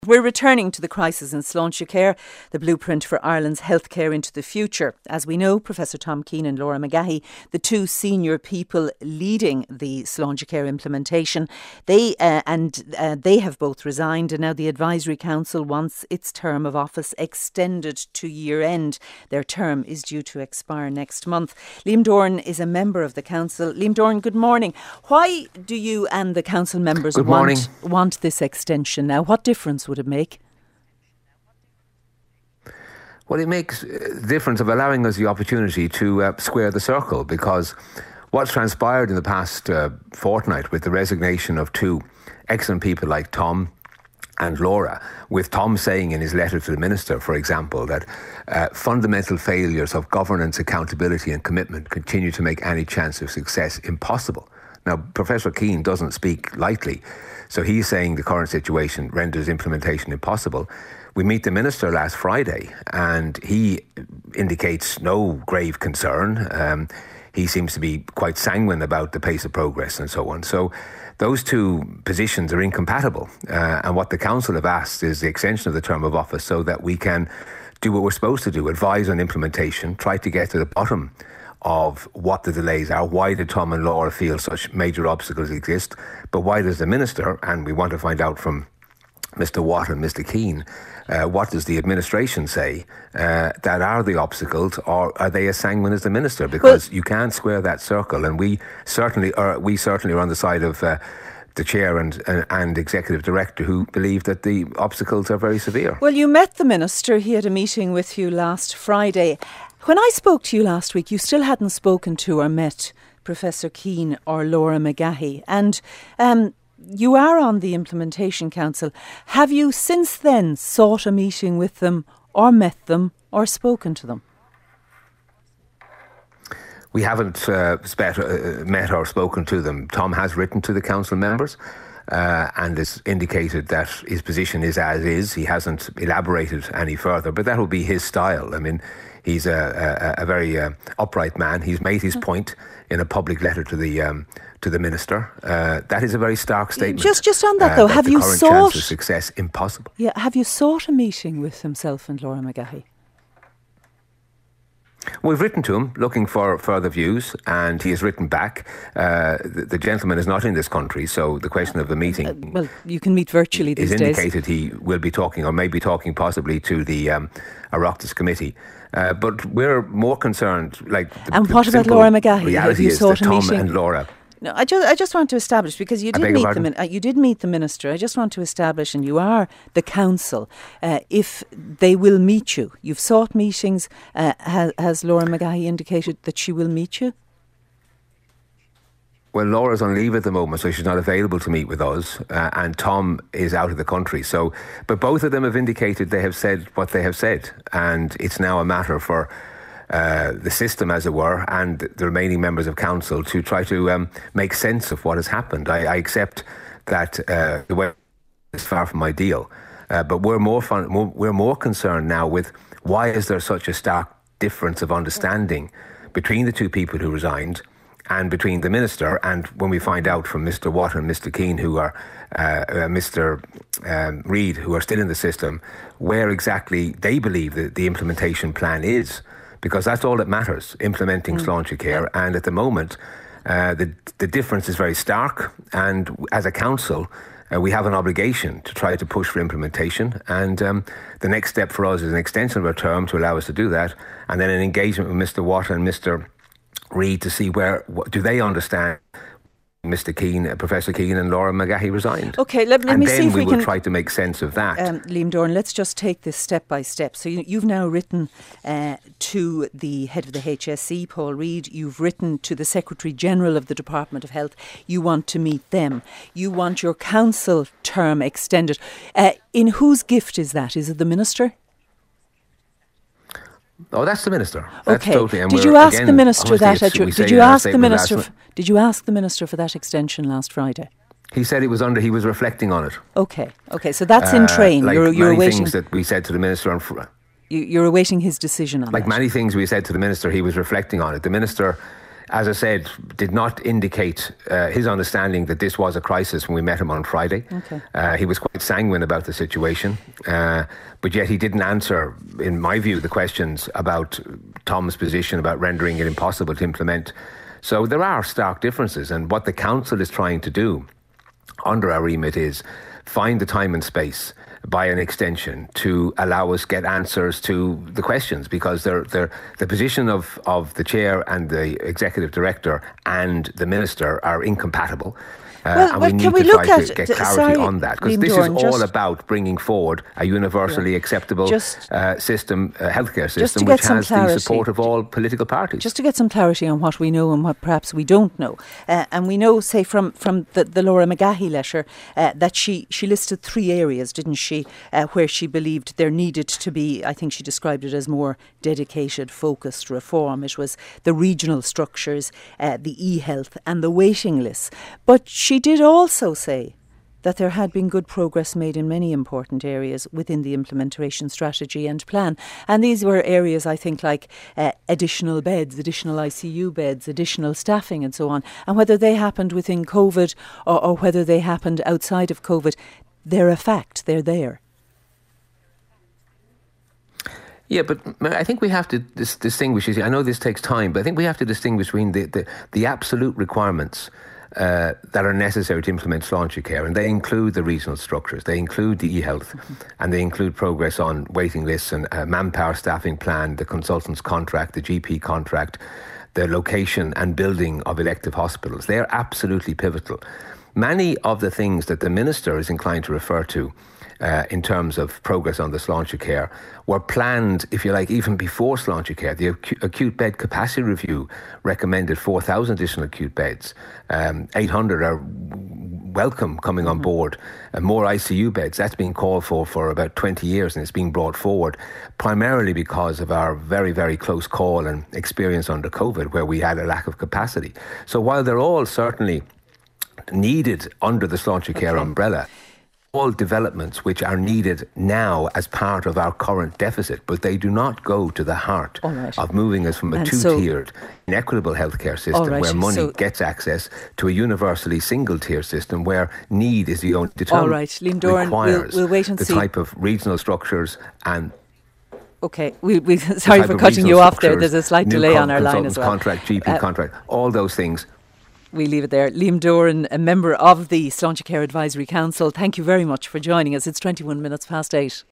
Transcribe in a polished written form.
We're returning to the crisis in Sláintecare, the blueprint for Ireland's healthcare into the future. As we know, Professor Tom Keane and Laura McGahey, the two senior people leading the Sláintecare implementation, they have both resigned, and now the Advisory Council wants its term of office extended to year end. Their term is due to expire next month. Liam Doran is a member of the council. Liam Doran, good morning. Why do you and the council members want this extension now? What difference would it make? Well, it makes a difference of allowing us the opportunity to square the circle, because what's transpired in the past fortnight with the resignation of two excellent people like Tom and Laura, with Tom saying in his letter to the Minister, for example, that fundamental failures of governance, accountability and commitment continue to make any chance of success impossible. Now, Professor Keane doesn't speak lightly, so he's saying the current situation renders implementation impossible. We meet the Minister last Friday and he indicates no grave concern. He seems to be quite sanguine about the pace of progress and so on. So those two positions are incompatible. And what the Council have asked is the extension of the term of office so that we can do what we're supposed to do, advise on implementation, try to get to the bottom of what the delays are. Why did Tom and Laura feel such major obstacles exist? But why does the Minister, and we want to find out from Mr. Watt and Mr. Keane, what does the administration say that are the obstacles, or are they as sanguine as the Minister? Because you can't square that circle, and we certainly are on the side of the chair and executive director, who believe that the obstacles are very severe. Well, you met the Minister. He had a meeting with you last Friday. When I spoke to you last week, you still hadn't spoken to or met Professor Keane or Laura McGahey, and you are on the Implementation Council. Have you since then sought a meeting with them or met them or spoken to them? We haven't met or spoken to them. Tom has written to the council members and has indicated that his position is as is. He hasn't elaborated any further, but that will be his style. I mean, he's a very upright man. He's made his point in a public letter to the Minister. That is a very stark statement. Just on that though, have you sought... the current chance of success impossible. Yeah, have you sought a meeting with himself and Laura McGahey? We've written to him looking for further views, and he has written back. The gentleman is not in this country, so the question of the meeting... well, you can meet virtually these days. ...is indicated he will be talking, or may be talking possibly to the Oireachtas committee. But we're more concerned, and what about Laura McGahey? Have you sought a meeting? Tom and Laura... No, I just want to establish, because you did meet the Minister. I just want to establish, and you are the council, if they will meet you. You've sought meetings. Has Laura McGahey indicated that she will meet you? Well, Laura's on leave at the moment, so she's not available to meet with us, and Tom is out of the country. So, but both of them have indicated they have said what they have said, and it's now a matter for the system, as it were, and the remaining members of council to try to make sense of what has happened. I accept that the way is far from ideal, but we're more concerned now with why is there such a stark difference of understanding between the two people who resigned and between the Minister, and when we find out from Mr. Watt and Mr. Keane, who are Mr. Reid, who are still in the system, where exactly they believe that the implementation plan is. Because that's all that matters, implementing Sláintecare. And at the moment, the difference is very stark. And as a council, we have an obligation to try to push for implementation. And the next step for us is an extension of our term to allow us to do that. And then an engagement with Mr. Watt and Mr. Reid to see what do they understand Mr. Keane, Professor Keane and Laura McGahey resigned. Okay, let me see if we can... And then we will try to make sense of that. Liam Doran, let's just take this step by step. So you've now written to the head of the HSE, Paul Reid. You've written to the Secretary-General of the Department of Health. You want to meet them. You want your council term extended. In whose gift is that? Is it the Minister? Oh, that's the Minister. That's okay. Totally. And did you ask the Minister that? Did you ask the Minister? Did you ask the Minister for that extension last Friday? He said he was reflecting on it. Okay. So that's in train. Like you're many awaiting things that we said to the Minister. You're awaiting his decision on like that. Many things we said to the Minister, he was reflecting on it. The Minister, as I said, did not indicate his understanding that this was a crisis when we met him on Friday. Okay. He was quite sanguine about the situation, but yet he didn't answer, in my view, the questions about Tom's position about rendering it impossible to implement. So there are stark differences, and what the council is trying to do under our remit is find the time and space by an extension to allow us get answers to the questions, because the position of the chair and the executive director and the minister are incompatible. And we need to try to get clarity on that, because this is all about bringing forward a universally acceptable system, healthcare system, which has the support of all political parties. Just to get some clarity on what we know and what perhaps we don't know. And we know, say, from the Laura McGahey letter, that she listed 3 areas, didn't she, where she believed there needed to be, I think she described it as more dedicated, focused reform. It was the regional structures, the e-health and the waiting lists. But she did also say that there had been good progress made in many important areas within the implementation strategy and plan. And these were areas, I think, like additional beds, additional ICU beds, additional staffing and so on. And whether they happened within COVID or whether they happened outside of COVID, they're a fact, they're there. Yeah, but I think we have to distinguish. I know this takes time, but I think we have to distinguish between the absolute requirements that are necessary to implement Sláinte Care, and they include the regional structures, they include the e-health, and they include progress on waiting lists and manpower staffing plan, the consultant's contract, the GP contract, the location and building of elective hospitals. They are absolutely pivotal. Many of the things that the minister is inclined to refer to in terms of progress on the Sláinte Care were planned, if you like, even before Sláinte Care. The acute bed capacity review recommended 4,000 additional acute beds. 800 are welcome coming on board. More ICU beds, that's been called for about 20 years, and it's being brought forward primarily because of our very, very close call and experience under COVID, where we had a lack of capacity. So while they're all certainly needed under the Sláinte Care umbrella, all developments which are needed now as part of our current deficit, but they do not go to the heart of moving us from a two-tiered, inequitable healthcare system where money gets access to a universally single-tier system where need is the only determinant. Liam Doran, we'll wait and see. The type of regional structures and... Okay, we sorry for cutting you off there. There's a slight delay on our line as well. Contract, GP contract, all those things. We leave it there. Liam Doran, a member of the Sláinte Care Advisory Council, thank you very much for joining us. It's 21 minutes past 8.